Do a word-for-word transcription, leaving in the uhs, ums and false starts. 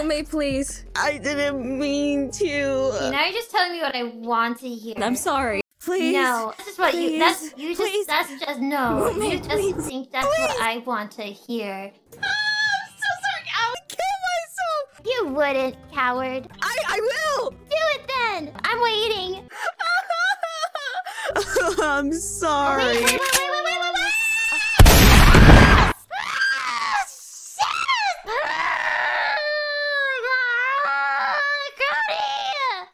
Me, please. I didn't mean to. See, now you're just telling me what I want to hear. I'm sorry. Please. No, this is what please, you. That's you. Just please. that's just no. Roommate, you just please, think that's please. what I want to hear. Ah, I'm so sorry. I would kill myself. You wouldn't, coward. I I will. Do it then. I'm waiting. I'm sorry. Wait, wait, wait, wait.